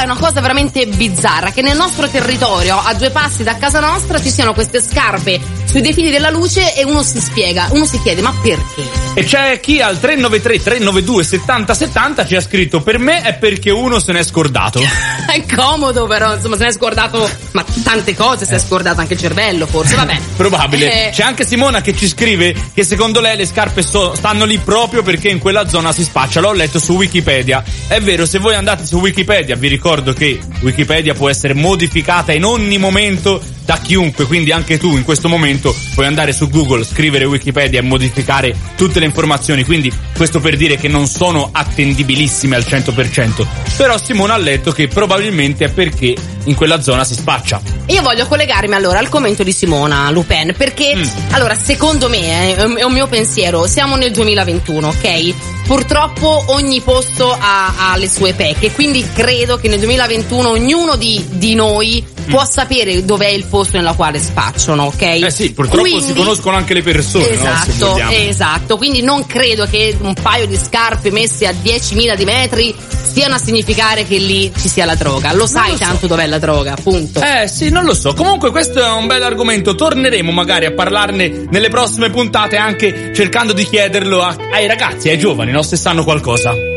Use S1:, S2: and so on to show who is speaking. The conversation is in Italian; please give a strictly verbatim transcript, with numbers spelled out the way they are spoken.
S1: una cosa veramente bizzarra, che nel nostro territorio, a due passi da casa nostra, ci siano queste scarpe sui dei fili della luce e uno si spiega, uno si chiede, ma perché?
S2: E c'è chi al tre nove tre tre nove due settanta settanta ci ha scritto: per me è perché uno se n'è scordato.
S1: È comodo, però insomma se ne è scordato, ma tante cose, si è scordato anche il cervello forse, vabbè.
S2: Probabile.
S1: Eh.
S2: C'è anche Simona che ci scrive che secondo lei le scarpe so- stanno lì proprio perché in quella zona si spaccia. L'ho letto su Wikipedia. È vero, se voi andate su Wikipedia, vi ricordo che Wikipedia può essere modificata in ogni momento da chiunque, quindi anche tu in questo momento puoi andare su Google, scrivere Wikipedia e modificare tutte le informazioni, quindi questo per dire che non sono attendibilissime al cento per cento. Però Simona ha letto che probabilmente è perché in quella zona si spaccia.
S1: Io voglio collegarmi allora al commento di Simona Lupin, perché
S2: Mm.
S1: allora secondo me, eh, è un mio pensiero, siamo nel duemilaventuno, ok? Purtroppo ogni posto ha, ha le sue pecche, quindi credo che nel duemilaventuno ognuno di, di noi può sapere dov'è il posto nella quale spacciano, ok?
S2: Eh sì, purtroppo
S1: quindi,
S2: si conoscono anche le persone,
S1: esatto,
S2: no? Se vogliamo.
S1: esatto, quindi non credo che un paio di scarpe messe a diecimila di metri stiano a significare che lì ci sia la droga. Lo sai
S2: lo so.
S1: tanto dov'è la droga, appunto.
S2: Eh sì, non lo so. Comunque questo è un bel argomento. Torneremo magari a parlarne nelle prossime puntate, anche cercando di chiederlo a- ai ragazzi, ai giovani, no? Se sanno qualcosa.